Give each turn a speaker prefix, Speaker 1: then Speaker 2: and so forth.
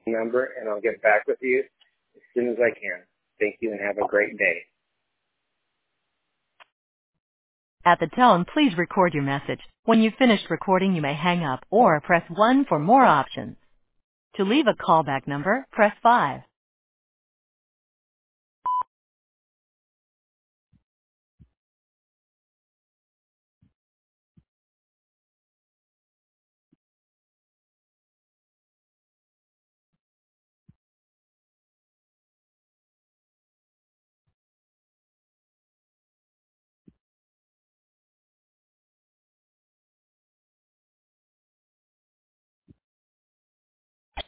Speaker 1: number, and I'll get back with you as soon as I can. Thank you and have a great day.
Speaker 2: At the tone, please record your message. When you've finished recording, you may hang up or press 1 for more options. To leave a callback number, press 5.